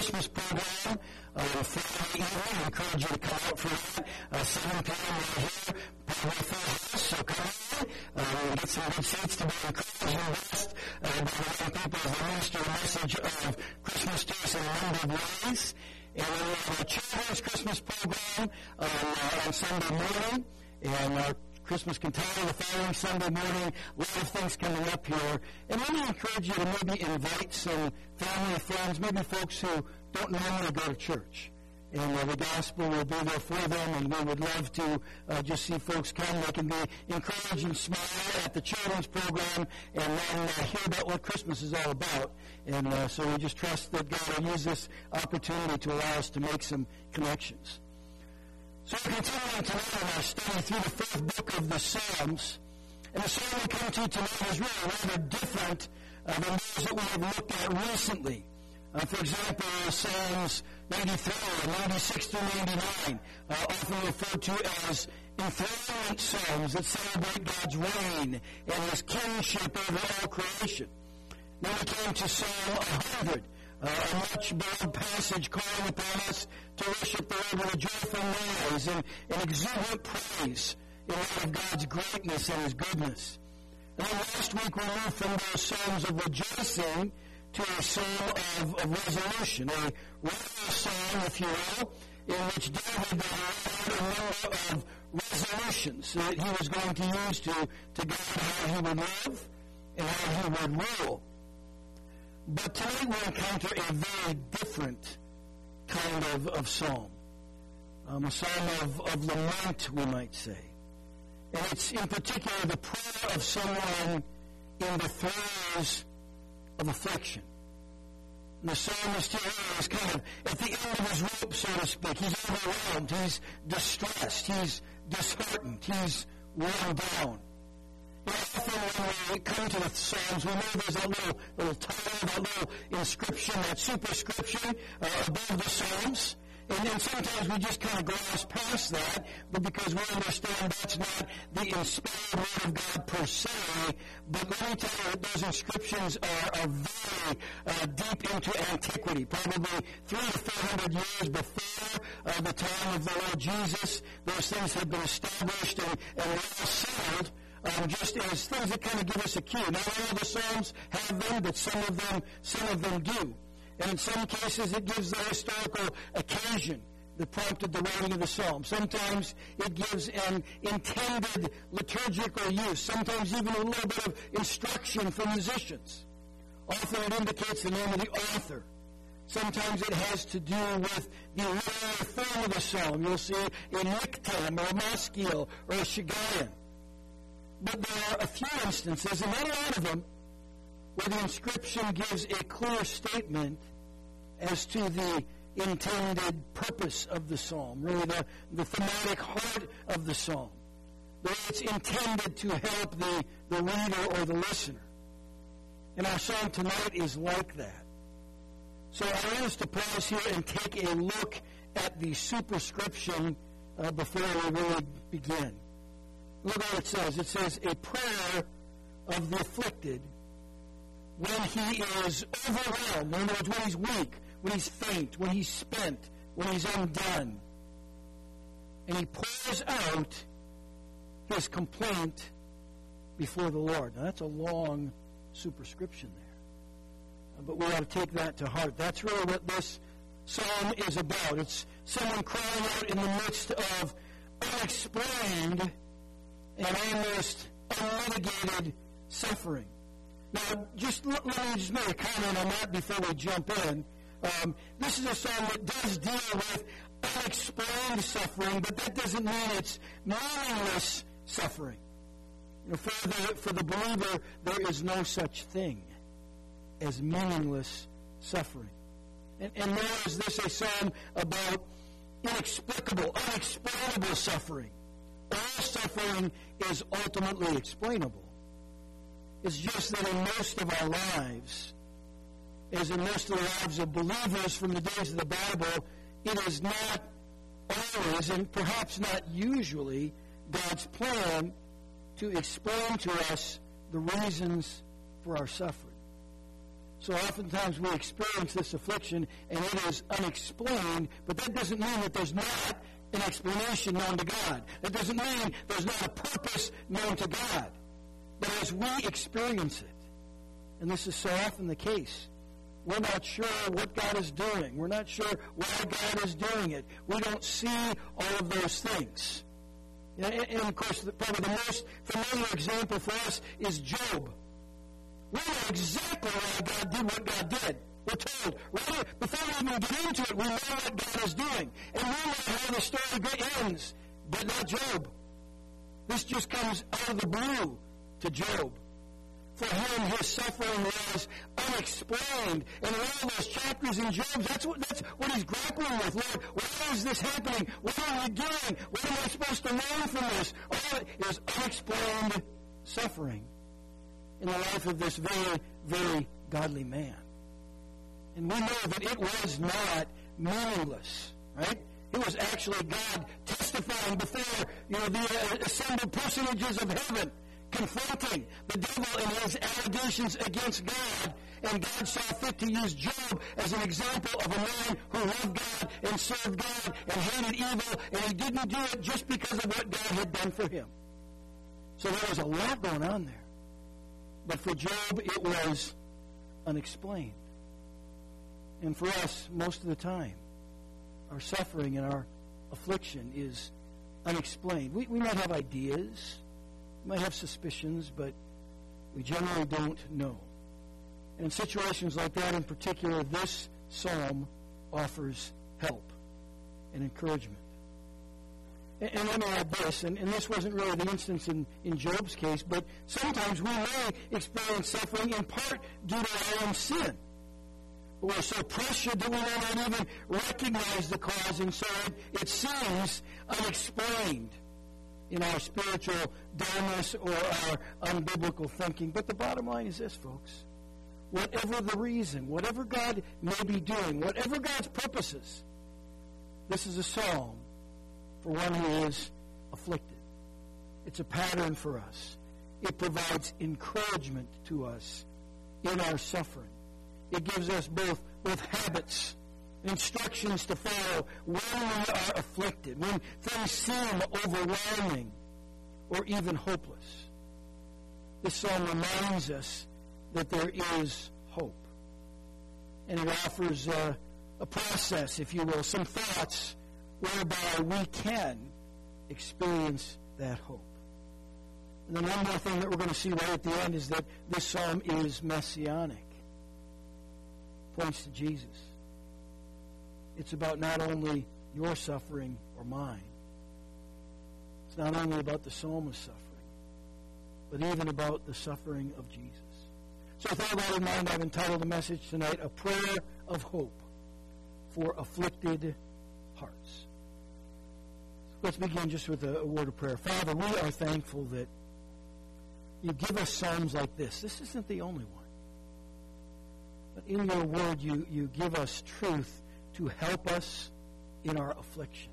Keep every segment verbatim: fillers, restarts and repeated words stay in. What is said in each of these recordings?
Christmas program uh, Friday evening. I encourage you to come out for that. Uh, seven p.m. right here, probably full house, so come on. Uh, we'll get some good seats to be encouraged and blessed uh, by the young people as they minister a message of Christmas to us in a number of ways. And then we have a children's Christmas program um, uh, on Sunday morning, and our Christmas cantata the following Sunday morning. A lot of things coming up here. And let me encourage you to maybe invite some family, friends, maybe folks who don't normally go to church. And uh, the gospel will be there for them, and we would love to uh, just see folks come. They can be encouraged and smile at the children's program and then uh, hear about what Christmas is all about. And uh, so we just trust that God will use this opportunity to allow us to make some connections. So we're continuing tonight in our study through the fourth book of the Psalms. And the psalm we come to tonight is really rather different uh, than those that we have looked at recently. Uh, for example, Psalms ninety-three and ninety-six through ninety-nine, uh, often referred to as enthronement psalms that celebrate God's reign and His kingship over all creation. Now we came to Psalm one hundred, uh, a much beloved passage calling upon us to worship the Lord with a joyful noise and, and exuberant praise in light of God's greatness and His goodness. And then last week we moved from those psalms of rejoicing to a psalm of, of resolution, a regular psalm, if you will, in which David had a number of resolutions that he was going to use to, to guide how he would live and how he would rule. But tonight we encounter a very different kind of, of psalm, um, a psalm of, of lament, we might say. And it's in particular the prayer of someone in the throes of affliction. And the psalmist here is kind of at the end of his rope, so to speak. He's overwhelmed. He's distressed. He's disheartened. He's worn down. You know, often when we come to the Psalms, we know there's that little, little title, that little inscription, that superscription uh, above the Psalms. And then sometimes we just kind of gloss past that, but because we understand that's not the inspired word of God per se. But let me tell you that those inscriptions are, are very uh, deep into antiquity, probably three to four hundred years before uh, the time of the Lord Jesus. Those things have been established and, and well settled, um, just as things that kind of give us a cue. Not all of the Psalms have them, but some of them, some of them do. And in some cases, it gives the historical occasion that prompted the writing of the psalm. Sometimes it gives an intended liturgical use. Sometimes even a little bit of instruction for musicians. Often it indicates the name of the author. Sometimes it has to do with the literary form of the psalm. You'll see a miktam, or a maskil, or a shigayan. But there are a few instances, and not a lot of them, where the inscription gives a clear statement as to the intended purpose of the psalm, really the, the thematic heart of the psalm. The way it's intended to help the, the reader or the listener. And our psalm tonight is like that. So I want us to pause here and take a look at the superscription uh, before we really begin. Look what it says. It says, a prayer of the afflicted when he is overwhelmed, in other words, when he's weak, when he's faint, when he's spent, when he's undone. And he pours out his complaint before the Lord. Now, that's a long superscription there. But we ought to take that to heart. That's really what this psalm is about. It's someone crying out in the midst of unexplained and almost unmitigated suffering. Now, just let, let me just make a comment on that before we jump in. Um, this is a psalm that does deal with unexplained suffering, but that doesn't mean it's meaningless suffering. You know, for the, for the believer, there is no such thing as meaningless suffering. And, and nor is this a psalm about inexplicable, unexplainable suffering. All suffering is ultimately explainable. It's just that in most of our lives, as in most of the lives of believers from the days of the Bible, it is not always, and perhaps not usually, God's plan to explain to us the reasons for our suffering. So oftentimes we experience this affliction and it is unexplained, but that doesn't mean that there's not an explanation known to God. That doesn't mean there's not a purpose known to God. But as we experience it, and this is so often the case, we're not sure what God is doing. We're not sure why God is doing it. We don't see all of those things. And, and of course, the, probably the most familiar example for us is Job. We know exactly why God did what God did. We're told. Right? Before we even get into it, we know what God is doing. And we know how the story ends, but not Job. This just comes out of the blue to Job. For him, his suffering was unexplained. And in all those chapters in Job, that's what, that's what he's grappling with. Lord, why is this happening? What are we doing? What am I supposed to learn from this? All it is unexplained suffering in the life of this very, very godly man. And we know that it was not meaningless, right? It was actually God testifying before, you know, the uh, assembled personages of heaven, confronting the devil and his allegations against God. And God saw fit to use Job as an example of a man who loved God and served God and hated evil, and he didn't do it just because of what God had done for him. So there was a lot going on there. But for Job, it was unexplained. And for us, most of the time, our suffering and our affliction is unexplained. We, we might have ideas, we might have suspicions, but we generally don't know. And in situations like that in particular, this psalm offers help and encouragement. And, and let me add this, and, and this wasn't really the instance in, in Job's case, but sometimes we may experience suffering in part due to our own sin. But we're so pressured that we may not even recognize the cause, and so it, it seems unexplained in our spiritual dullness or our unbiblical thinking. But the bottom line is this, folks. Whatever the reason, whatever God may be doing, whatever God's purposes, this is a psalm for one who is afflicted. It's a pattern for us. It provides encouragement to us in our suffering. It gives us both, both habits, instructions to follow when we are afflicted, when things seem overwhelming or even hopeless. This psalm reminds us that there is hope. And it offers a, a process, if you will, some thoughts whereby we can experience that hope. And then one more thing that we're going to see right at the end is that this psalm is messianic. Points to Jesus. It's about not only your suffering or mine. It's not only about the psalmist's suffering, but even about the suffering of Jesus. So with all that in mind, I've entitled the message tonight, A Prayer of Hope for Afflicted Hearts. Let's begin just with a, a word of prayer. Father, we are thankful that you give us psalms like this. This isn't the only one. But in your word, you, you give us truth to help us in our affliction,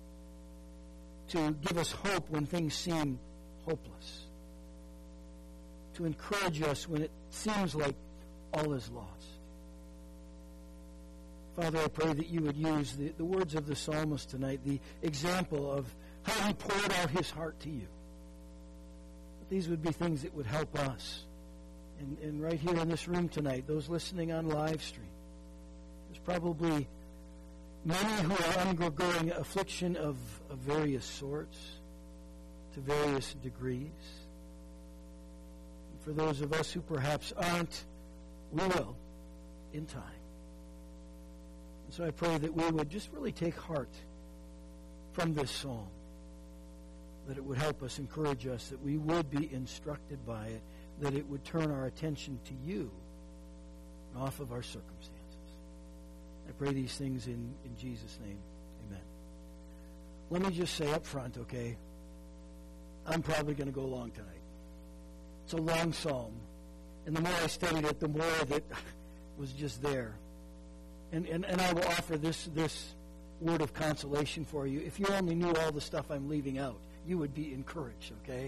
to give us hope when things seem hopeless, to encourage us when it seems like all is lost. Father, I pray that you would use the, the words of the psalmist tonight, the example of how he poured out his heart to you. That these would be things that would help us. And, and right here in this room tonight, those listening on live stream, there's probably many who are undergoing affliction of, of various sorts, to various degrees. And for those of us who perhaps aren't, we will in time. And so I pray that we would just really take heart from this psalm, that it would help us, encourage us, that we would be instructed by it, that it would turn our attention to you and off of our circumstances. I pray these things in, in Jesus' name. Amen. Let me just say up front, okay, I'm probably going to go long tonight. It's a long psalm. And the more I studied it, the more that was just there. And, and, and I will offer this, this word of consolation for you. If you only knew all the stuff I'm leaving out, you would be encouraged, okay?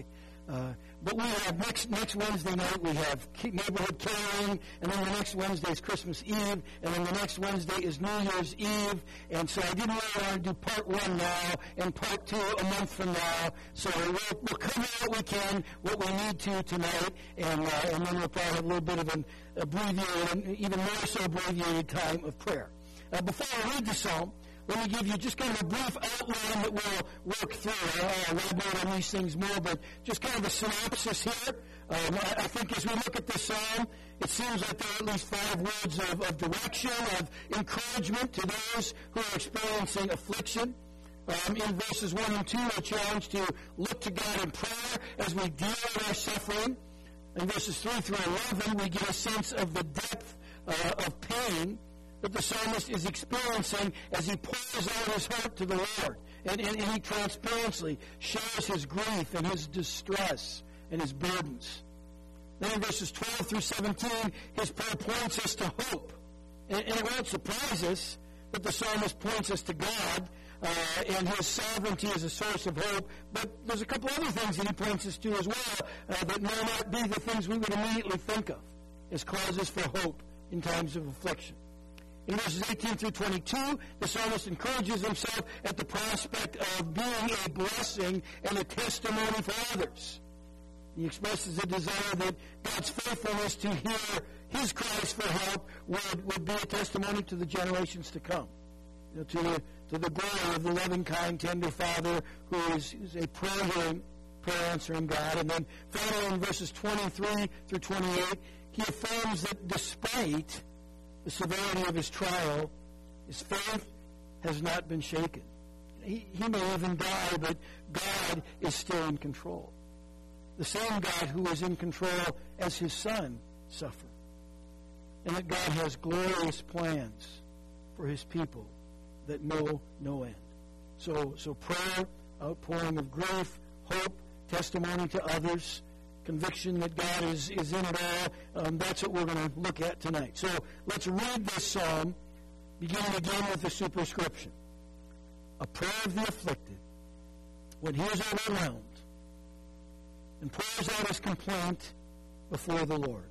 Uh, but we have next next Wednesday night, we have neighborhood caroling, and then the next Wednesday is Christmas Eve, and then the next Wednesday is New Year's Eve. And so I didn't really want to do part one now and part two a month from now. So we'll, we'll cover what we can, what we need to tonight, and uh, and then we'll probably have a little bit of an abbreviated, even more so abbreviated time of prayer. Uh, before I read the psalm, let me give you just kind of a brief outline that we'll work through. I'll elaborate on these things more, but just kind of a synopsis here. Um, I, I think as we look at this psalm, it seems like there are at least five words of, of direction, of encouragement to those who are experiencing affliction. Um, in verses one and two, we're challenged to look to God in prayer as we deal with our suffering. In verses three through eleven, we get a sense of the depth uh, of pain that the psalmist is experiencing as he pours out his heart to the Lord. And, and, and he transparently shares his grief and his distress and his burdens. Then in verses twelve through seventeen, his prayer points us to hope. And, and it won't surprise us that the psalmist points us to God uh, and his sovereignty as a source of hope. But there's a couple other things that he points us to as well uh, that may not be the things we would immediately think of as causes for hope in times of affliction. In verses eighteen through twenty-two, the psalmist encourages himself at the prospect of being a blessing and a testimony for others. He expresses a desire that God's faithfulness to hear his cries for help would, would be a testimony to the generations to come. You know, to the, to the glory of the loving, kind, tender Father who is, is a prayer-hearing, prayer-answering God. And then finally in verses twenty-three through twenty-eight, he affirms that despite the severity of his trial, his faith has not been shaken. He, he may even die, but God is still in control. The same God who is in control as his son suffered. And that God has glorious plans for his people that know no end. So, so prayer, outpouring of grief, hope, testimony to others, conviction that God is, is in it all. Um, that's what we're going to look at tonight. So let's read this psalm, beginning again with the superscription. A prayer of the afflicted, when he is overwhelmed, and pours out his complaint before the Lord.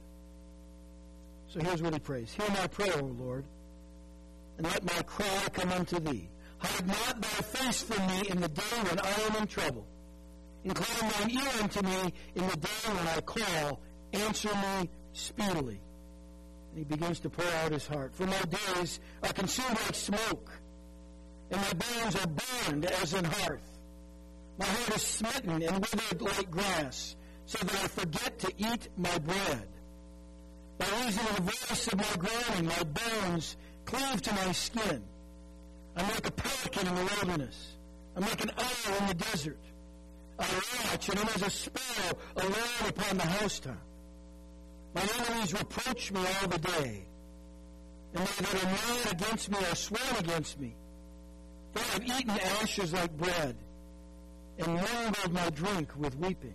So here's what he prays. Hear my prayer, O Lord, and let my cry come unto thee. Hide not thy face from me in the day when I am in trouble. Incline thine ear unto me in the day when I call. Answer me speedily. And he begins to pour out his heart. For my days are consumed like smoke, and my bones are burned as in hearth. My heart is smitten and withered like grass, so that I forget to eat my bread. By reason of the voice of my groaning, my bones cleave to my skin. I'm like a pelican in the wilderness. I'm like an owl in the desert. I watch, and I'm as a sparrow alone upon the housetop. My enemies reproach me all the day, and they that are mad against me are sworn against me. For I have eaten ashes like bread, and mingled my drink with weeping,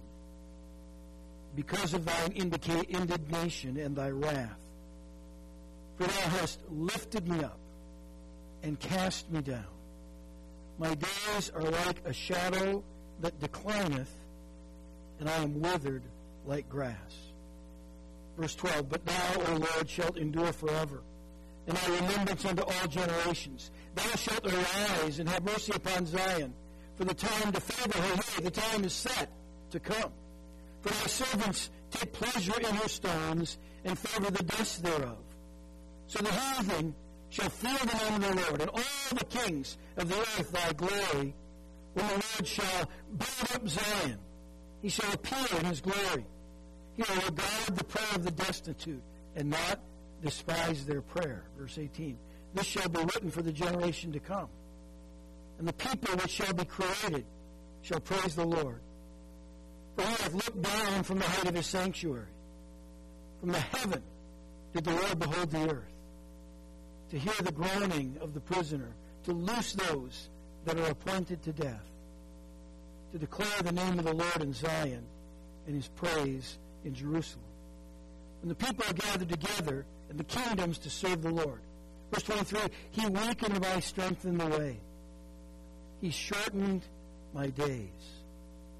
because of thine indica- indignation and thy wrath. For thou hast lifted me up and cast me down. My days are like a shadow that declineth, and I am withered like grass. Verse twelve, But thou, O Lord, shalt endure forever, and thy remembrance unto all generations. Thou shalt arise and have mercy upon Zion, for the time to favor her, yea, the time is set to come. For thy servants take pleasure in her stones, and favor the dust thereof. So the heathen shall fear the name of the Lord, and all the kings of the earth thy glory, when the Lord shall build up Zion. He shall appear in his glory. He will regard the prayer of the destitute, and not despise their prayer. Verse eighteen. This shall be written for the generation to come. And the people which shall be created shall praise the Lord. For he hath looked down from the height of his sanctuary. From the heaven did the Lord behold the earth, to hear the groaning of the prisoner, to loose those that are appointed to death, to declare the name of the Lord in Zion, and his praise in Jerusalem. When the people are gathered together, and the kingdoms to serve the Lord. Verse twenty-three, He weakened my strength in the way. He shortened my days.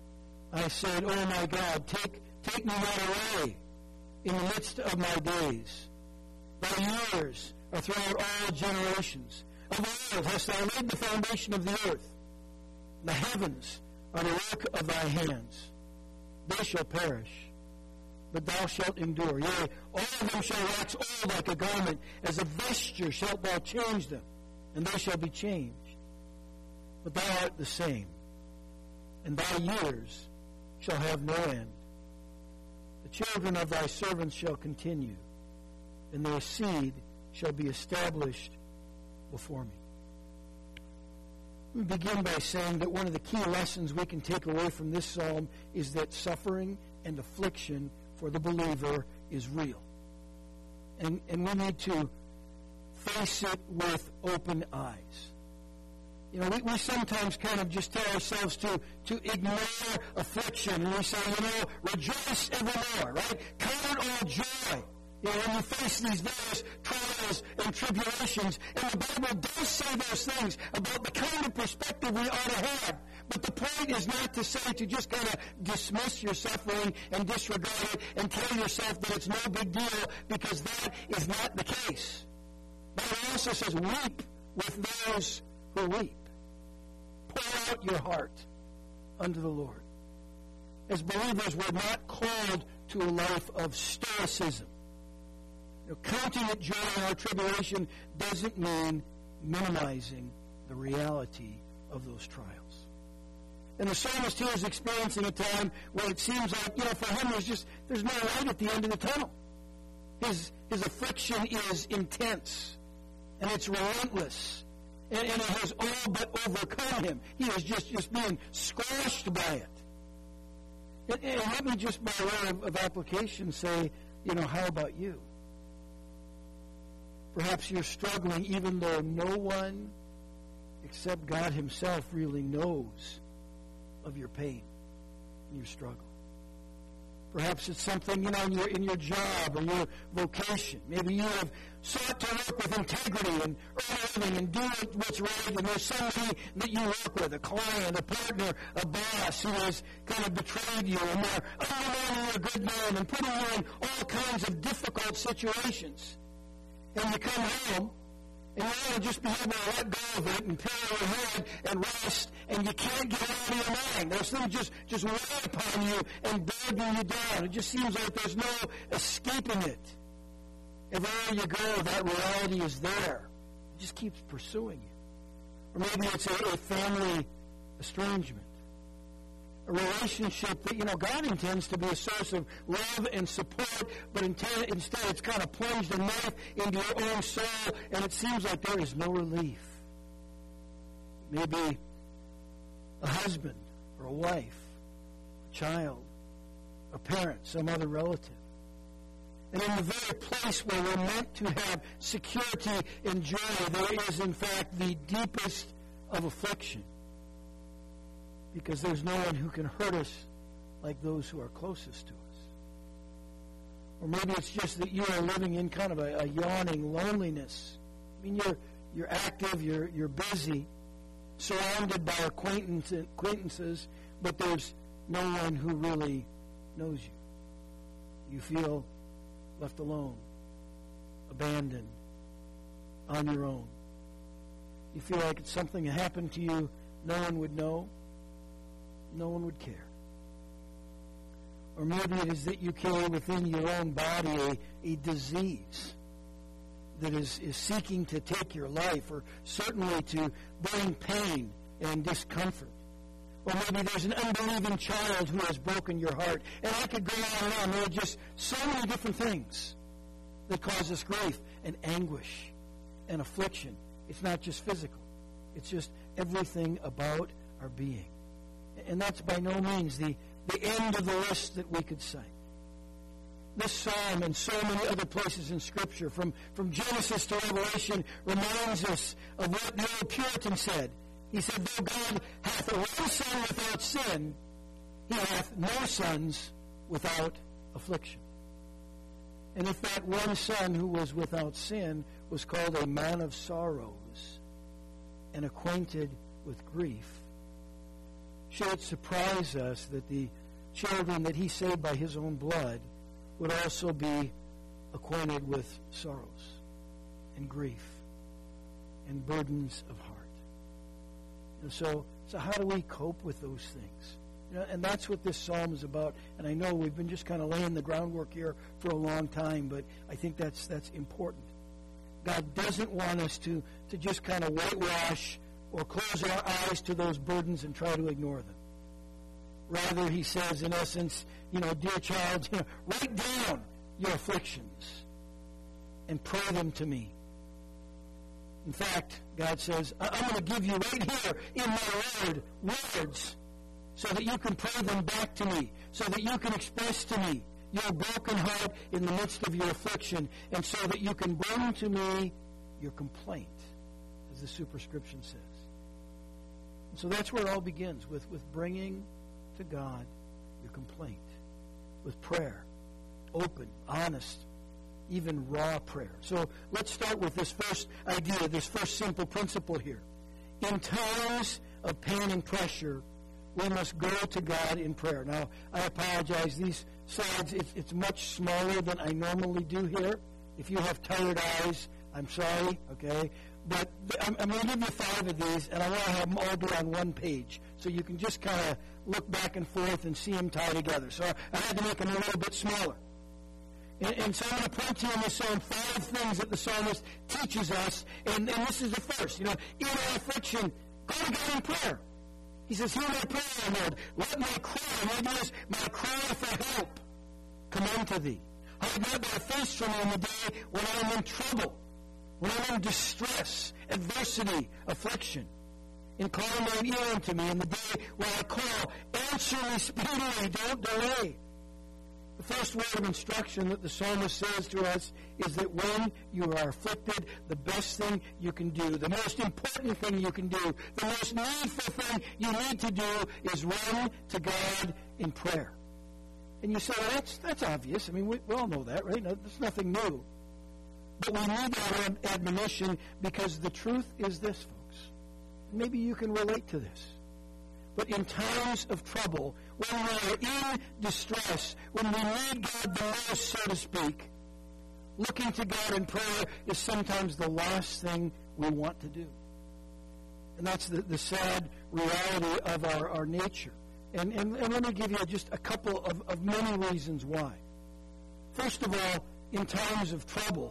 I said, oh my God, take, take me not away in the midst of my days. Thy years are throughout all generations. Of old hast thou laid the foundation of the earth. The heavens are the work of thy hands. They shall perish, but thou shalt endure. Yea, all of them shall wax old like a garment. As a vesture shalt thou change them, and they shall be changed. But thou art the same, and thy years shall have no end. The children of thy servants shall continue, and their seed shall be established before me. Let me begin by saying that one of the key lessons we can take away from this psalm is that suffering and affliction for the believer is real. And, and we need to face it with open eyes. You know, we, we sometimes kind of just tell ourselves to, to ignore affliction. And we say, you know, rejoice evermore, right? Count it all joy. You know, when you face these various trials and tribulations, and the Bible does say those things about the kind of perspective we ought to have. But the point is not to say to just kind of dismiss your suffering and disregard it and tell yourself that it's no big deal, because that is not the case. But it also says, weep with those who weep. Pour out your heart unto the Lord. As believers, we're not called to a life of stoicism. You know, counting it joy in our tribulation doesn't mean minimizing the reality of those trials. And the psalmist here is experiencing a time where it seems like, you know, for him there's just, there's no light at the end of the tunnel. His, his affliction is intense, and it's relentless, and, and it has all but overcome him. He is just, just being squashed by it. And, and let me just, by way of, of application, say, you know, how about you? Perhaps you're struggling even though no one except God himself really knows of your pain and your struggle. Perhaps it's something, you know, in your, in your job or your vocation. Maybe you have sought to work with integrity and earn a living and do what's right, and there's somebody that you work with, a client, a partner, a boss who has kind of betrayed you, and they're undermining your good name and putting you in all kinds of difficult situations. And you come home, and you want to just be able to let go of it and pillow your head and rest, and you can't get it out of your mind. Those things just, just weigh upon you and burden you down. It just seems like there's no escaping it. Everywhere you go, that reality is there. It just keeps pursuing you. Or maybe it's a, a family estrangement. A relationship that, you know, God intends to be a source of love and support, but instead it's kind of plunged a knife into your own soul, and it seems like there is no relief. Maybe a husband or a wife, a child, a parent, some other relative. And in the very place where we're meant to have security and joy, there is, in fact, the deepest of affliction. Because there's no one who can hurt us like those who are closest to us. Or maybe it's just that you are living in kind of a, a yawning loneliness. I mean, you're you're active, you're you're busy, surrounded by acquaintance, acquaintances, but there's no one who really knows you. You feel left alone, abandoned, on your own. You feel like it's something that happened to you, no one would know. No one would care. Or maybe it is that you carry within your own body a, a disease that is, is seeking to take your life, or certainly to bring pain and discomfort. Or maybe there's an unbelieving child who has broken your heart. And I could go on and on. There are just so many different things that cause us grief and anguish and affliction. It's not just physical. It's just everything about our being. And that's by no means the, the end of the list that we could cite. This psalm and so many other places in Scripture, from, from Genesis to Revelation, reminds us of what the old Puritan said. He said, though God hath one son without sin, he hath no sons without affliction. And if that one son who was without sin was called a man of sorrows and acquainted with grief, should it surprise us that the children that he saved by his own blood would also be acquainted with sorrows and grief and burdens of heart? And so, so how do we cope with those things? You know, and that's what this psalm is about. And I know we've been just kind of laying the groundwork here for a long time, but I think that's that's important. God doesn't want us to, to just kind of whitewash or close our eyes to those burdens and try to ignore them. Rather, he says, in essence, you know, dear child, you know, write down your afflictions and pray them to me. In fact, God says, I'm going to give you right here in my word words so that you can pray them back to me, so that you can express to me your broken heart in the midst of your affliction, and so that you can bring to me your complaint, as the superscription says. And so that's where it all begins, with, with bringing to God your complaint, with prayer, open, honest, even raw prayer. So let's start with this first idea, this first simple principle here. In times of pain and pressure, we must go to God in prayer. Now, I apologize. These slides, it's, it's much smaller than I normally do here. If you have tired eyes, I'm sorry, okay? But I'm, I'm going to give you five of these, and I want to have them all be on one page, so you can just kind of look back and forth and see them tie together. So I had to make them a little bit smaller. And, and so I'm going to point to you in this psalm five things that the psalmist teaches us, and, and this is the first. You know, in our affliction, go to God in prayer. He says, hear my prayer, Lord. Let my cry, maybe it's my cry for help, come unto thee. Hide not thy face from me in the day when I am in trouble, when I am in distress, adversity, affliction. Incline thine ear unto me in the day when I call. Answer me speedily, don't delay. The first word of instruction that the psalmist says to us is that when you are afflicted, the best thing you can do, the most important thing you can do, the most needful thing you need to do is run to God in prayer. And you say, well, that's, that's obvious. I mean, we, we all know that, right? No, there's nothing new. But we need that admonition because the truth is this, folks. Maybe you can relate to this. But in times of trouble, when we are in distress, when we need God the most, so to speak, looking to God in prayer is sometimes the last thing we want to do. And that's the, the sad reality of our, our nature. And, and, and let me give you just a couple of, of many reasons why. First of all, in times of trouble,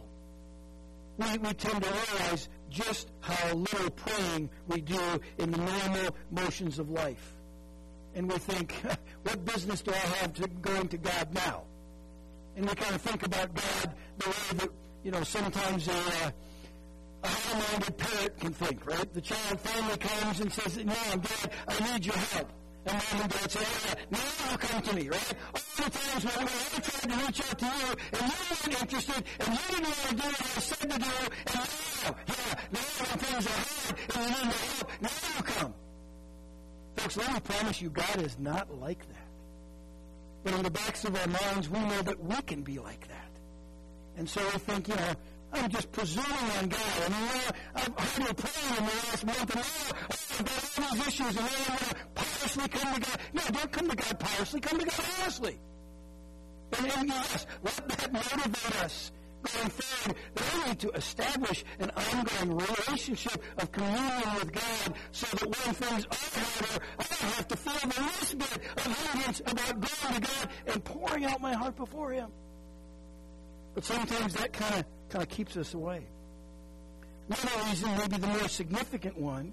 we, we tend to realize just how little praying we do in the normal motions of life. And we think, what business do I have to going to God now? And we kind of think about God the way that, you know, sometimes a, uh, a high-minded parent can think, right? The child finally comes and says, Mom, Dad, I need your help. And Mom and Dad say, oh, yeah, now you come to me, right? All the times when I tried to reach out to you, and you weren't interested, and you didn't want to do what I said to do, and now, yeah, now when things are hard, and you need my help, now you come. Folks, let me promise you, God is not like that. But in the backs of our minds, we know that we can be like that. And so we think, you know, I'm just presuming on God. I mean, you know, I've heard you praying in the last month, and now I've got all these issues, and now I'm going to piously come to God. No, don't come to God piously. Come to God honestly. And, and yes, let that motivate us going forward. That we need to establish an ongoing relationship of communion with God so that when things are harder, I don't have to feel the least bit of hindrance about going to God and pouring out my heart before Him. But sometimes that kind of kind of keeps us away. Another reason, maybe the more significant one,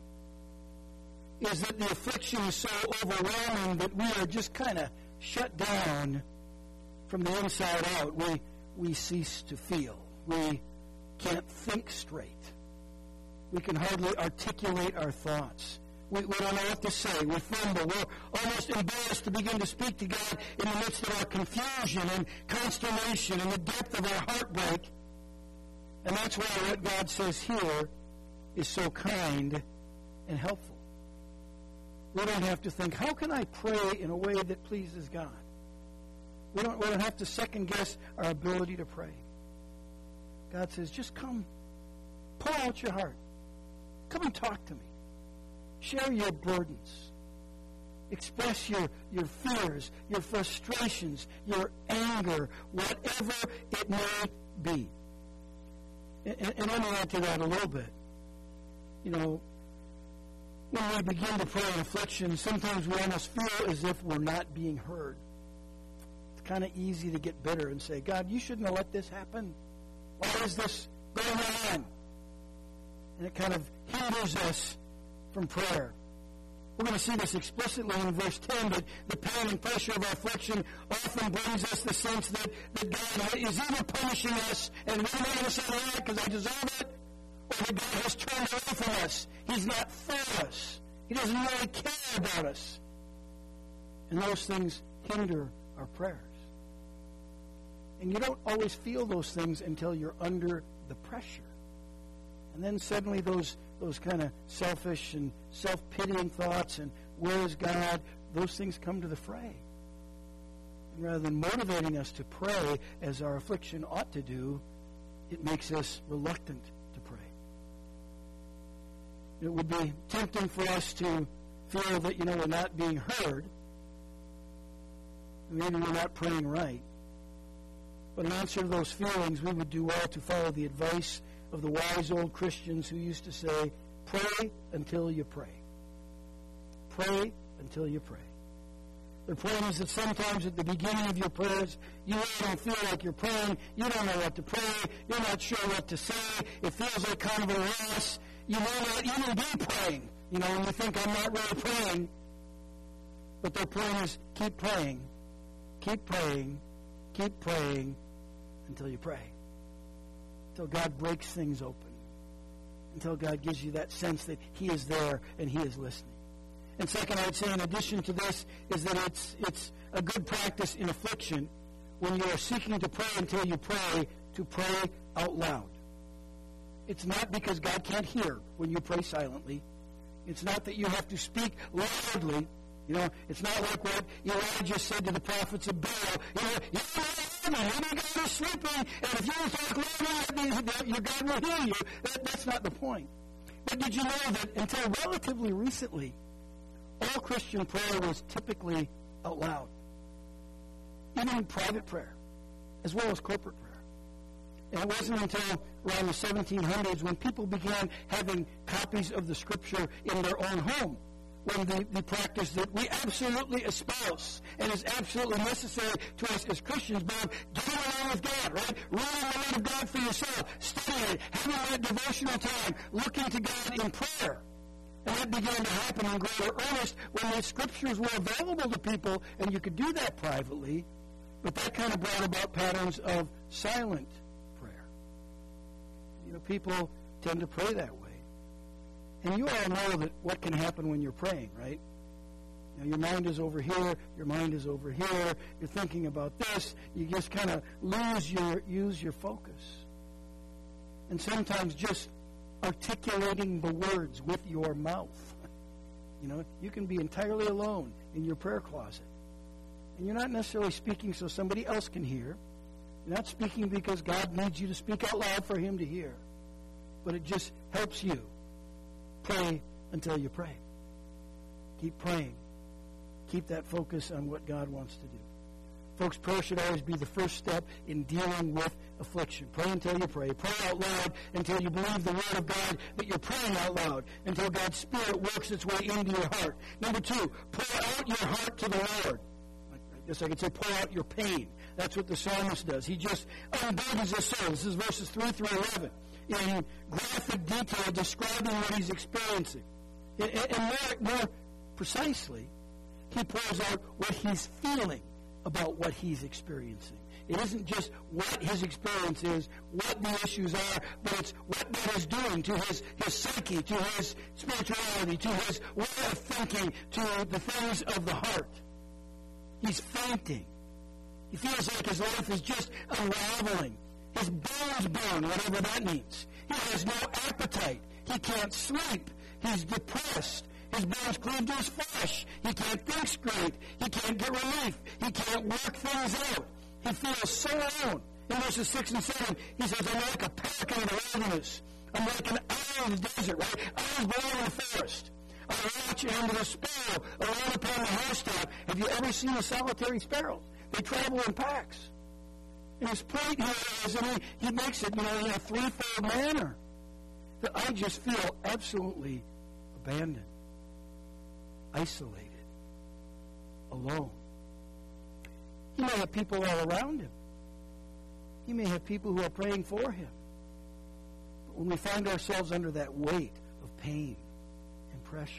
is that the affliction is so overwhelming that we are just kind of shut down from the inside out. We we cease to feel. We can't think straight. We can hardly articulate our thoughts. We, we don't know what to say. We fumble. We're almost embarrassed to begin to speak to God in the midst of our confusion and consternation and the depth of our heartbreak. And that's why what God says here is so kind and helpful. We don't have to think, how can I pray in a way that pleases God? We don't, we don't have to second-guess our ability to pray. God says, just come. Pour out your heart. Come and talk to me. Share your burdens. Express your, your fears, your frustrations, your anger, whatever it may be. And, and let me add to that a little bit. You know, when we begin to pray in affliction, sometimes we almost feel as if we're not being heard. It's kind of easy to get bitter and say, God, you shouldn't have let this happen. Why is this going on? And it kind of hinders us from prayer. We're going to see this explicitly in verse ten, that the pain and pressure of our affliction often brings us the sense that, that God is either punishing us and we're not going to say that because I deserve it, or that God has turned away from us. He's not for us. He doesn't really care about us. And those things hinder our prayers. And you don't always feel those things until you're under the pressure. And then suddenly those those kind of selfish and self-pitying thoughts and where is God, those things come to the fray. And rather than motivating us to pray as our affliction ought to do, it makes us reluctant to pray. It would be tempting for us to feel that, you know, we're not being heard. Maybe we're not praying right. But in answer to those feelings, we would do well to follow the advice of the wise old Christians who used to say, pray until you pray. Pray until you pray. The point is that sometimes at the beginning of your prayers, you don't feel like you're praying. You don't know what to pray. You're not sure what to say. It feels like kind of a loss. You may not even be praying. You know, when you think, I'm not really praying. But their point is, keep praying. Keep praying. Keep praying until you pray. Until God breaks things open. Until God gives you that sense that He is there and He is listening. And second, I would say in addition to this, is that it's it's a good practice in affliction when you are seeking to pray until you pray, to pray out loud. It's not because God can't hear when you pray silently. It's not that you have to speak loudly. You know, it's not like what Elijah said to the prophets of Baal. You know, you don't hear me. Maybe God is sleeping, and if you talk loudly, that means that your God will hear you. That, that's not the point. But did you know that until relatively recently, all Christian prayer was typically out loud? Even private prayer, as well as corporate prayer. And it wasn't until around the seventeen hundreds when people began having copies of the Scripture in their own home, when the, the practice that we absolutely espouse and is absolutely necessary to us as Christians, Bob, getting along with God, right? Reading the Word of God for yourself, studying it, having that devotional time, looking to God in prayer. And that began to happen in greater earnest when the Scriptures were available to people, and you could do that privately, but that kind of brought about patterns of silent prayer. You know, people tend to pray that way. And you all know that what can happen when you're praying, right? Now, your mind is over here, your mind is over here, you're thinking about this, you just kind of lose your, use your focus. And sometimes just articulating the words with your mouth. You know, you can be entirely alone in your prayer closet. And you're not necessarily speaking so somebody else can hear. You're not speaking because God needs you to speak out loud for Him to hear. But it just helps you. Pray until you pray. Keep praying. Keep that focus on what God wants to do. Folks, prayer should always be the first step in dealing with affliction. Pray until you pray. Pray out loud until you believe the Word of God that you're praying out loud, until God's Spirit works its way into your heart. Number two, pour out your heart to the Lord. I guess I could say pour out your pain. That's what the psalmist does. He just unburdens his soul. This is verses three through eleven. In graphic detail describing what he's experiencing. And, and more, more precisely, he pours out what he's feeling about what he's experiencing. It isn't just what his experience is, what the issues are, but it's what that is doing to his, his psyche, to his spirituality, to his way of thinking, to the things of the heart. He's fainting. He feels like his life is just unraveling. His bones burn, whatever that means. He has no appetite. He can't sleep. He's depressed. His bones cleave to his flesh. He can't think straight. He can't get relief. He can't work things out. He feels so alone. In verses six and seven, he says, I'm like a pelican in the wilderness. I'm like an owl in the desert, right? I was born in the forest. I the watch and the sparrow alone upon the housetop. Have you ever seen a solitary sparrow? They travel in packs. And his point here is, I mean, he makes it, you know, in a threefold manner. That I just feel absolutely abandoned, isolated, alone. He may have people all around him. He may have people who are praying for him. But when we find ourselves under that weight of pain and pressure,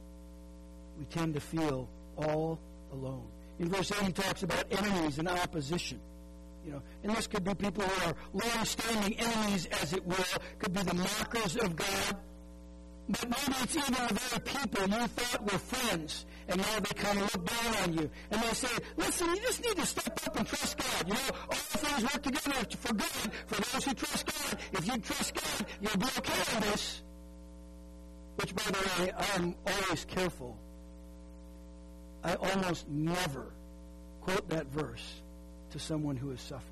we tend to feel all alone. In verse eight, he talks about enemies and opposition. You know, and this could be people who are long-standing enemies, as it were. Could be the mockers of God. But maybe it's even the very people you thought were friends, and now they kind of look down on you. And they say, listen, you just need to step up and trust God. You know, all things work together for good for those who trust God. If you trust God, you'll be okay on this. Which, by the way, I'm always careful. I almost never quote that verse to someone who is suffering.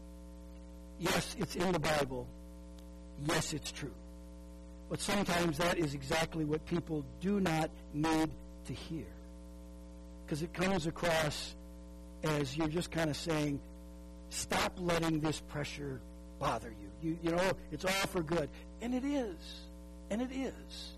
Yes, it's in the Bible. Yes, it's true. But sometimes that is exactly what people do not need to hear. Because it comes across as you're just kind of saying, stop letting this pressure bother you. You, you know, it's all for good. And it is. And it is.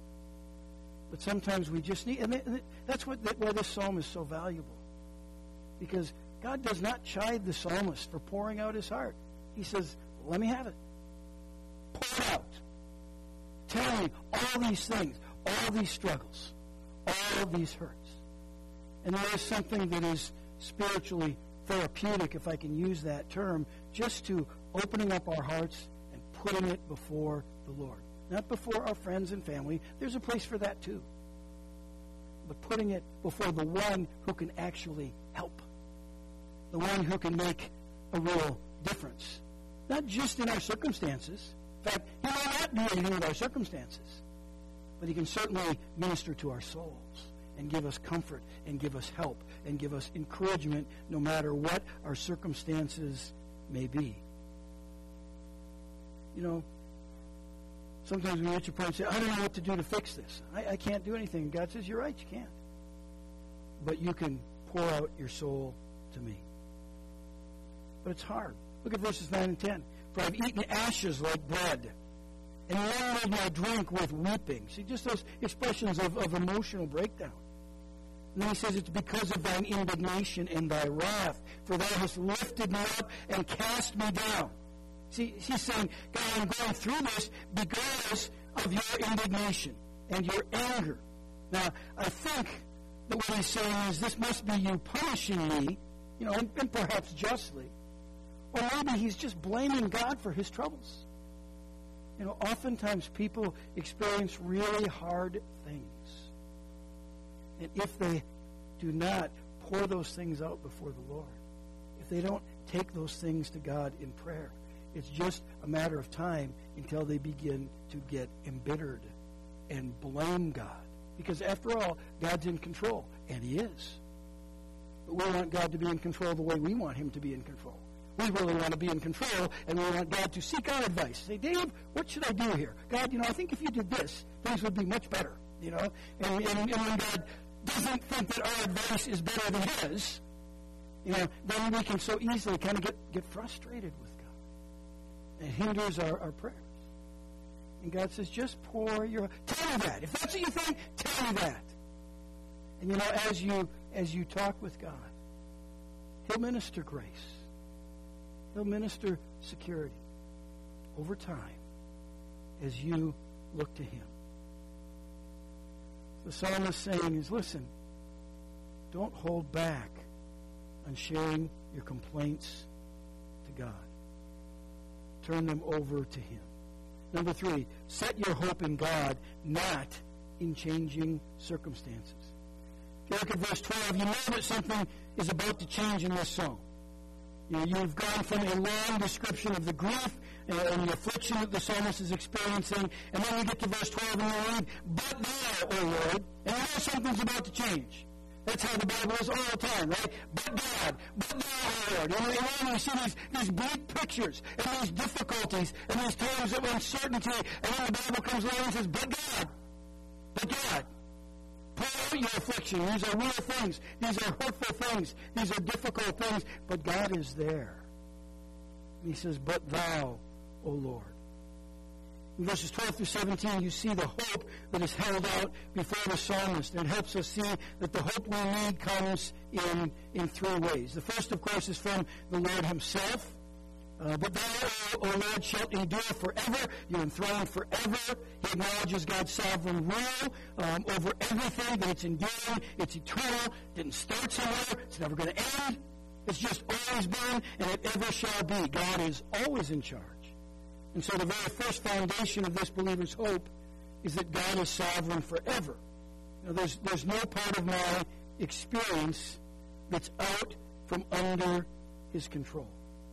But sometimes we just need, and that's what, why this psalm is so valuable. Because God does not chide the psalmist for pouring out his heart. He says, let me have it. Pour it out. Tell me all these things, all these struggles, all these hurts. And there is something that is spiritually therapeutic, if I can use that term, just to opening up our hearts and putting it before the Lord. Not before our friends and family. There's a place for that too. But putting it before the one who can actually help. The one who can make a real difference. Not just in our circumstances. In fact, he may not do anything with our circumstances. But he can certainly minister to our souls and give us comfort and give us help and give us encouragement no matter what our circumstances may be. You know, sometimes we reach a point and say, I don't know what to do to fix this. I, I can't do anything. And God says, you're right, you can't. But you can pour out your soul to me. But it's hard. Look at verses nine and ten. For I've eaten ashes like bread, and lowered my drink with weeping. See, just those expressions of, of emotional breakdown. And then he says, it's because of thine indignation and thy wrath, for thou hast lifted me up and cast me down. See, he's saying, God, I'm going through this because of your indignation and your anger. Now, I think that what he's saying is, this must be you punishing me, you know, and, and perhaps justly. Or maybe he's just blaming God for his troubles. You know, oftentimes people experience really hard things. And if they do not pour those things out before the Lord, if they don't take those things to God in prayer, it's just a matter of time until they begin to get embittered and blame God. Because after all, God's in control, and he is. But we want God to be in control the way we want him to be in control. We really want to be in control, and we want God to seek our advice. Say, Dave, what should I do here? God, you know, I think if you did this, things would be much better, you know. And, and, and when God doesn't think that our advice is better than his, you know, then we can so easily kind of get, get frustrated with God. It hinders our, our prayers. And God says, just pour your... Tell me that. If that's what you think, tell me that. And, you know, as you as you talk with God, he'll minister grace. He'll minister security over time as you look to him. The psalmist saying is, listen, don't hold back on sharing your complaints to God. Turn them over to him. Number three, set your hope in God, not in changing circumstances. If you look at verse twelve, you know that something is about to change in this psalm. You know, you've gone from a long description of the grief and, and the affliction that the psalmist is experiencing, and then you get to verse twelve and you read, but thou, O Lord, and you know something's about to change. That's how the Bible is all the time, right? But God, but thou, O Lord. And, and then you see these, these bleak pictures and these difficulties and these times of uncertainty, and then the Bible comes along and says, but God, but God. affliction. These are real things. These are hurtful things. These are difficult things. But God is there. And he says, but thou, O Lord. In verses twelve through seventeen, you see the hope that is held out before the psalmist. And it helps us see that the hope we need comes in, in three ways. The first, of course, is from the Lord himself. Uh, but thou, O Lord, shalt endure forever. You're enthroned forever. He acknowledges God's sovereign rule um, over everything, that it's enduring, it's eternal, didn't start somewhere, it's never going to end. It's just always been, and it ever shall be. God is always in charge. And so the very first foundation of this believer's hope is that God is sovereign forever. Now, there's, there's no part of my experience that's out from under his control.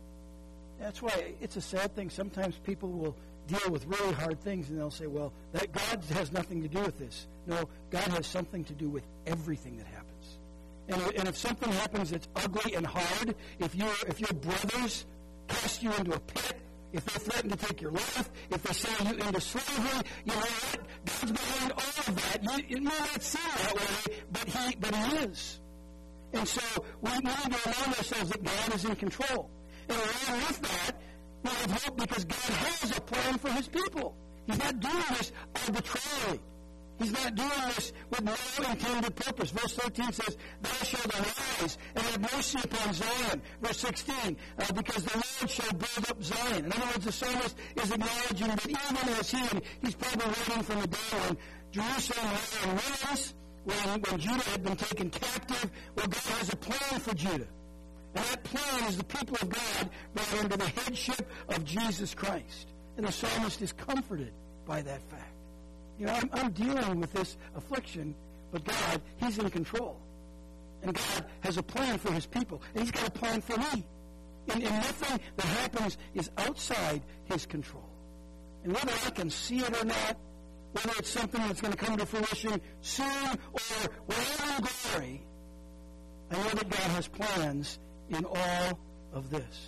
That's why it's a sad thing. Sometimes people will deal with really hard things and they'll say, well, that God has nothing to do with this. No, God has something to do with everything that happens. And, and if something happens that's ugly and hard, if, you if your brothers cast you into a pit, if they threaten to take your life, if they sell you into slavery, you know what? God's behind all of that. You, you may not see it that way, but he, but he is. And so we need to remind ourselves that God is in control. And along with that, we have hope because God has a plan for his people. He's not doing this arbitrarily. He's not doing this with no intended purpose. Verse thirteen says, thou shalt arise and have mercy upon Zion. Verse sixteen, uh, because the Lord shall build up Zion. In other words, the psalmist is acknowledging that even as he, and he's probably writing from the day when Jerusalem was in ruins, when, when Judah had been taken captive, well, God has a plan for Judah. And that plan is the people of God brought under the headship of Jesus Christ. And the psalmist is comforted by that fact. You know, I'm, I'm dealing with this affliction, but God, he's in control. And God has a plan for his people. And he's got a plan for me. And, and nothing that happens is outside his control. And whether I can see it or not, whether it's something that's going to come to fruition soon or whenever in glory, I know that God has plans in all of this.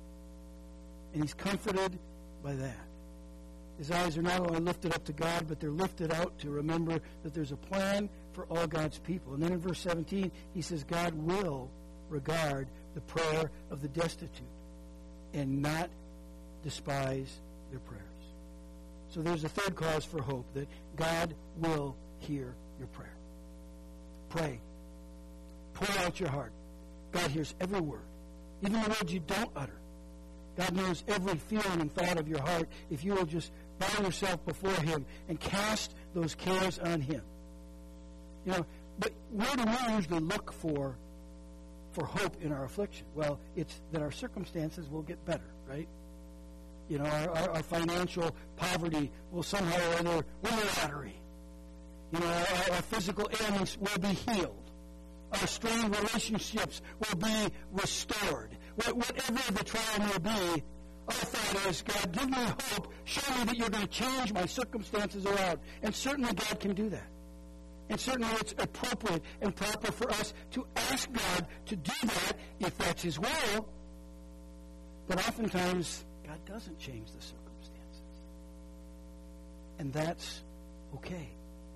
And he's comforted by that. His eyes are not only lifted up to God, but they're lifted out to remember that there's a plan for all God's people. And then in verse seventeen, he says, God will regard the prayer of the destitute and not despise their prayers. So there's a third cause for hope, that God will hear your prayer. Pray. Pour out your heart. God hears every word, even the words you don't utter. God knows every feeling and thought of your heart if you will just bow yourself before him and cast those cares on him. You know, but where do we usually look for for hope in our affliction? Well, it's that our circumstances will get better, right? You know, our, our, our financial poverty will somehow or other win the lottery. You know, our, our physical ailments will be healed. Our strained relationships will be restored. Whatever the trial may be, our thought is, God, give me hope. Show me that you're going to change my circumstances around. And certainly God can do that. And certainly it's appropriate and proper for us to ask God to do that if that's his will. But oftentimes, God doesn't change the circumstances. And that's okay.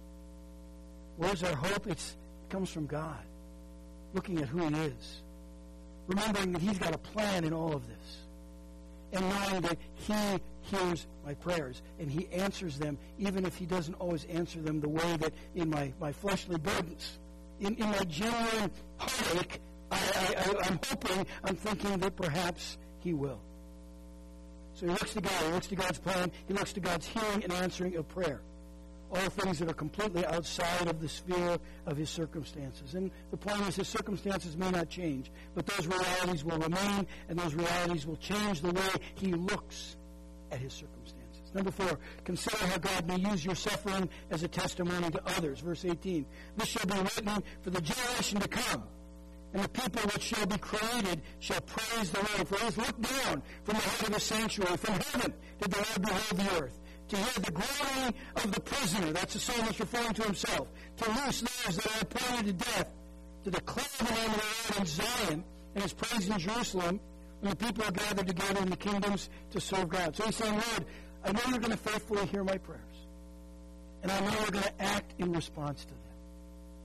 Where's our hope? It's, it comes from God. Looking at who he is. Remembering that he's got a plan in all of this. And knowing that he hears my prayers. And he answers them, even if he doesn't always answer them the way that in my, my fleshly burdens. In, in my genuine heartache, I, I, I, I'm hoping, I'm thinking that perhaps he will. So he looks to God. He looks to God's plan. He looks to God's hearing and answering of prayer. All things that are completely outside of the sphere of his circumstances. And the point is, his circumstances may not change, but those realities will remain, and those realities will change the way he looks at his circumstances. Number four, consider how God may use your suffering as a testimony to others. Verse eighteen, this shall be written for the generation to come, and the people which shall be created shall praise the Lord. For he has looked down from the height of his sanctuary, from heaven did the Lord behold the earth, to hear the groaning of the prisoner, that's the psalmist referring to himself, to loose those that are appointed to death, to declare the name of the Lord in Zion, and his praise in Jerusalem, when the people are gathered together in the kingdoms to serve God. So he's saying, Lord, I know you're going to faithfully hear my prayers, and I know you're going to act in response to them.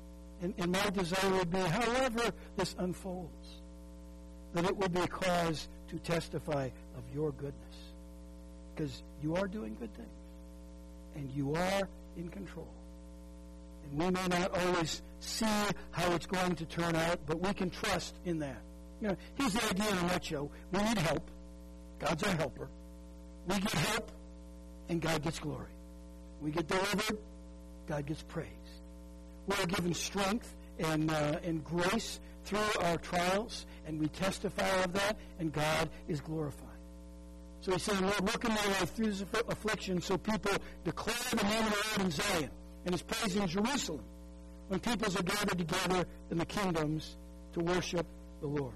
And, and my desire would be, however this unfolds, that it will be a cause to testify of your goodness. Because you are doing good things. And you are in control. And we may not always see how it's going to turn out, but we can trust in that. You know, here's the idea in a nutshell. We need help. God's our helper. We get help, and God gets glory. We get delivered, God gets praise. We're given strength and uh, and grace through our trials, and we testify of that, and God is glorified. So he's saying, Lord, work in my life through this affliction so people declare the name of the Lord in Zion and his praise in Jerusalem when peoples are gathered together in the kingdoms to worship the Lord.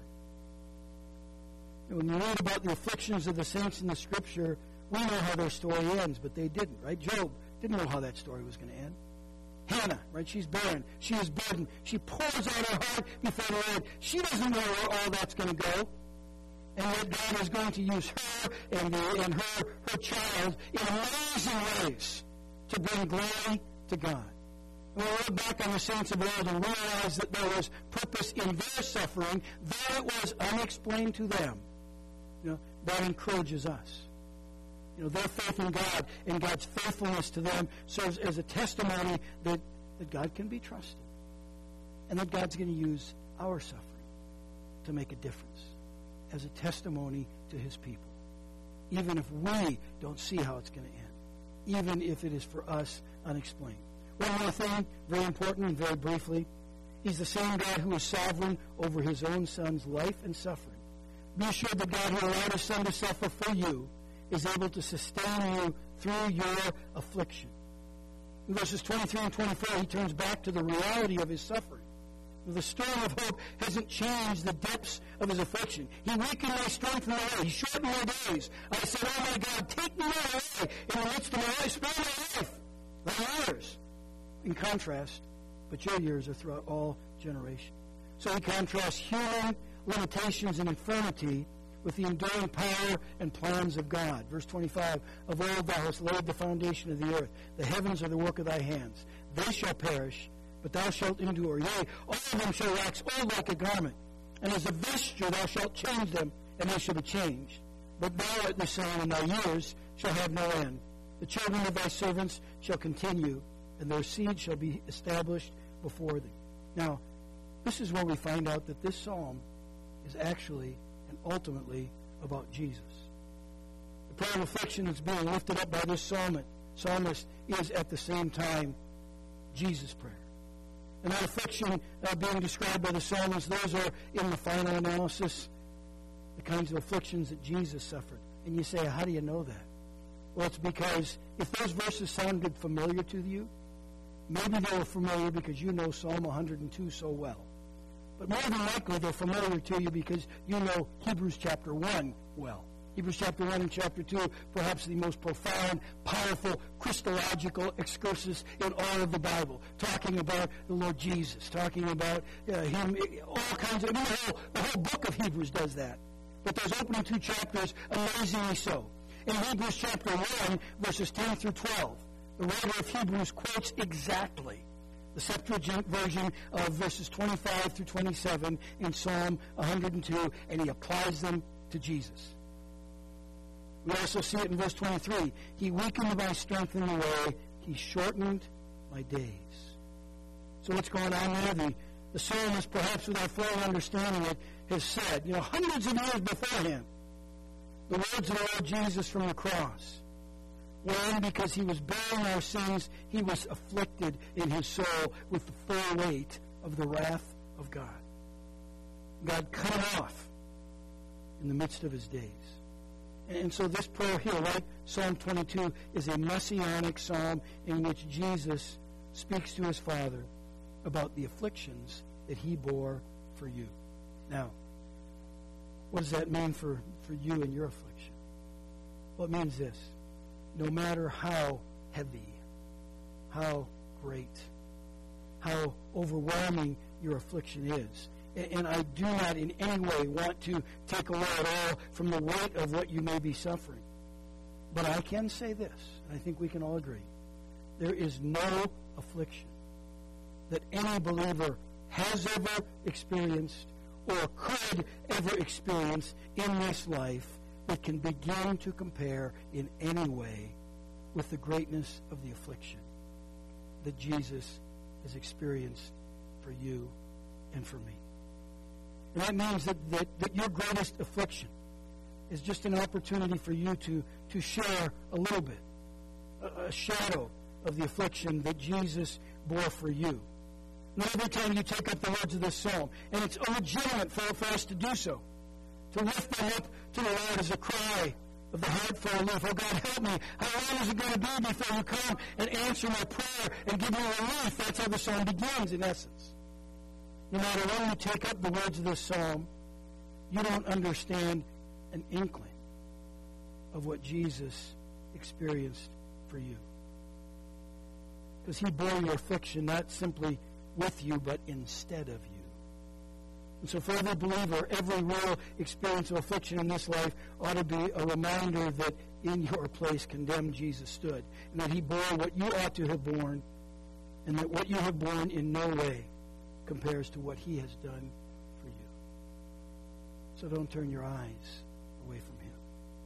And when you read about the afflictions of the saints in the Scripture, we know how their story ends, but they didn't, right? Job didn't know how that story was going to end. Hannah, right? She's barren. She is burdened. She pours out her heart before the Lord. She doesn't know where all that's going to go. And yet God is going to use her and, the, and her, her child in amazing ways to bring glory to God. When we look back on the saints of old and realize that there was purpose in their suffering, though it was unexplained to them, you know, that encourages us. You know, their faith in God and God's faithfulness to them serves as a testimony that, that God can be trusted and that God's going to use our suffering to make a difference as a testimony to his people, even if we don't see how it's going to end, even if it is for us unexplained. One more thing, very important and very briefly, he's the same God who is sovereign over his own Son's life and suffering. Be assured that God who allowed his Son to suffer for you is able to sustain you through your affliction. In verses twenty-three and twenty-four, he turns back to the reality of his suffering. The storm of hope hasn't changed the depths of his affliction. He weakened my strength in the way. He shortened my days. I said, oh my God, take me away in the midst of my life. Spare my life. My years. In contrast, but your years are throughout all generations. So he contrasts human limitations and infirmity with the enduring power and plans of God. Verse twenty-five, of old thou hast laid the foundation of the earth. The heavens are the work of thy hands. They shall perish, but thou shalt endure. Yea, all of them shall wax old like a garment. And as a vesture thou shalt change them, and they shall be changed. But thou art the same, and thy years shall have no end. The children of thy servants shall continue, and their seed shall be established before thee. Now, this is where we find out that this psalm is actually and ultimately about Jesus. The prayer of affliction that's being lifted up by this psalmist, psalmist is at the same time Jesus' prayer. And that affliction uh, being described by the psalmist, those are, in the final analysis, the kinds of afflictions that Jesus suffered. And you say, how do you know that? Well, it's because if those verses sounded familiar to you, maybe they were familiar because you know Psalm one hundred two so well. But more than likely, they're familiar to you because you know Hebrews chapter one well. Hebrews chapter one and chapter two, perhaps the most profound, powerful, Christological excursus in all of the Bible, talking about the Lord Jesus, talking about uh, him, all kinds of, I mean, the whole, the whole book of Hebrews does that. But those opening two chapters, amazingly so. In Hebrews chapter one, verses ten through twelve, the writer of Hebrews quotes exactly the Septuagint version of verses twenty-five through twenty-seven in Psalm one hundred two, and he applies them to Jesus. We also see it in verse twenty-three. He weakened my strength in the way. He shortened my days. So what's going on there? The, the psalmist, perhaps without fully understanding it, has said, you know, hundreds of years beforehand, the words of the Lord Jesus from the cross. When, because he was bearing our sins, he was afflicted in his soul with the full weight of the wrath of God. God cut him off in the midst of his days. And so this prayer here, right, Psalm twenty-two, is a messianic psalm in which Jesus speaks to his Father about the afflictions that he bore for you. Now, what does that mean for, for you and your affliction? Well, it means this. No matter how heavy, how great, how overwhelming your affliction is, and I do not in any way want to take away at all from the weight of what you may be suffering. But I can say this, and I think we can all agree. There is no affliction that any believer has ever experienced or could ever experience in this life that can begin to compare in any way with the greatness of the affliction that Jesus has experienced for you and for me. And that means that, that, that your greatest affliction is just an opportunity for you to, to share a little bit, a, a shadow of the affliction that Jesus bore for you. Now, every time you take up the words of this psalm, and it's legitimate for, for us to do so, to lift them up to the Lord as a cry of the heart for relief. Oh, God, help me. How long is it going to be before you come and answer my prayer and give me relief? That's how the psalm begins, in essence. No matter when you take up the words of this psalm, you don't understand an inkling of what Jesus experienced for you. Because he bore your affliction not simply with you, but instead of you. And so for every believer, every real experience of affliction in this life ought to be a reminder that in your place condemned Jesus stood, and that he bore what you ought to have borne, and that what you have borne in no way compares to what he has done for you. So don't turn your eyes away from him.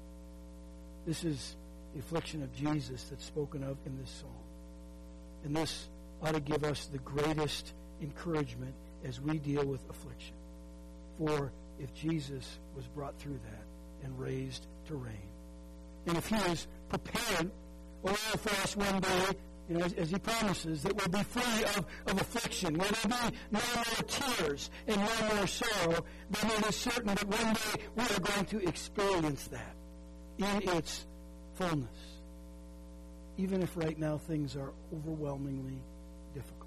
This is the affliction of Jesus that's spoken of in this psalm. And this ought to give us the greatest encouragement as we deal with affliction. For if Jesus was brought through that and raised to reign, and if he is prepared, allow for us one day, you know, as, as he promises, that we'll be free of, of affliction, where there'll be no more tears and no more sorrow, then it is certain that one day we are going to experience that in its fullness. Even if right now things are overwhelmingly difficult.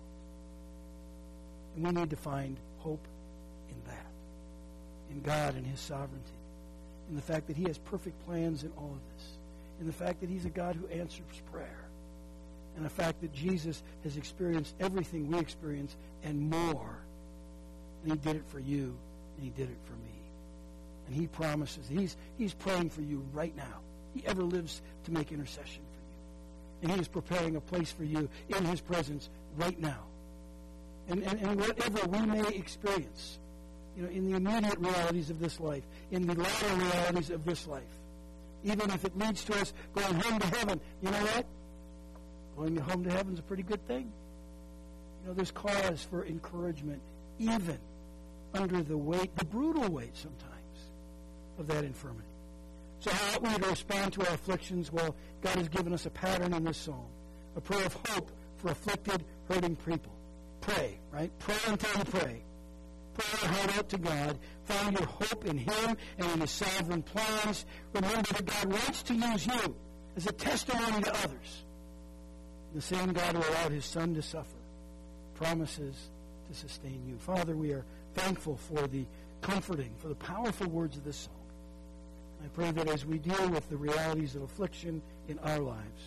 And we need to find hope in that, in God and his sovereignty, in the fact that he has perfect plans in all of this, in the fact that he's a God who answers prayer, and the fact that Jesus has experienced everything we experience and more, and he did it for you, and he did it for me. And he promises, he's, he's praying for you right now. He ever lives to make intercession for you. And he is preparing a place for you in his presence right now. And, and, and whatever we may experience, you know, in the immediate realities of this life, in the latter realities of this life, even if it leads to us going home to heaven, you know what? Going home to heaven is a pretty good thing. You know, there's cause for encouragement, even under the weight, the brutal weight sometimes, of that infirmity. So how ought we to respond to our afflictions? Well, God has given us a pattern in this psalm, a prayer of hope for afflicted, hurting people. Pray, right? Pray until you pray. Pray your heart out to God. Find your hope in him and in his sovereign plans. Remember that God wants to use you as a testimony to others. The same God who allowed his son to suffer promises to sustain you. Father, we are thankful for the comforting, for the powerful words of this psalm. I pray that as we deal with the realities of affliction in our lives,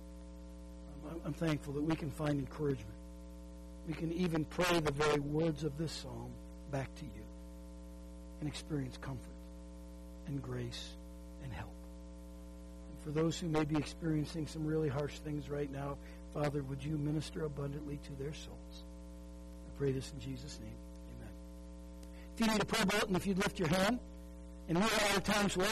I'm thankful that we can find encouragement. We can even pray the very words of this psalm back to you and experience comfort and grace and help. And for those who may be experiencing some really harsh things right now, Father, would you minister abundantly to their souls? I pray this in Jesus' name. Amen. If you need a prayer button, if you'd lift your hand, and we are out of time, so